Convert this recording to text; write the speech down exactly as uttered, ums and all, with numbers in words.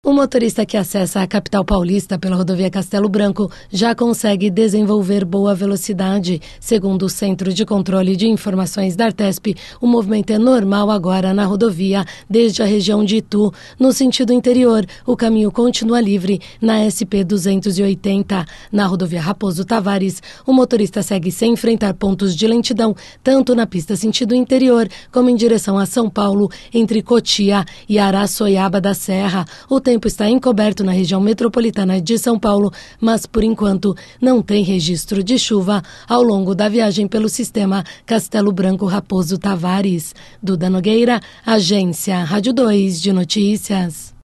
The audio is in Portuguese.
O motorista que acessa a capital paulista pela rodovia Castelo Branco já consegue desenvolver boa velocidade. Segundo o Centro de Controle de Informações da Artesp, o movimento é normal agora na rodovia, desde a região de Itu. No sentido interior, o caminho continua livre na S P duzentos e oitenta. Na rodovia Raposo Tavares, o motorista segue sem enfrentar pontos de lentidão, tanto na pista sentido interior, como em direção a São Paulo, entre Cotia e Araçoiaba da Serra. O O tempo está encoberto na região metropolitana de São Paulo, mas por enquanto não tem registro de chuva ao longo da viagem pelo sistema Castelo Branco Raposo Tavares. Duda Nogueira, Agência Rádio dois de Notícias.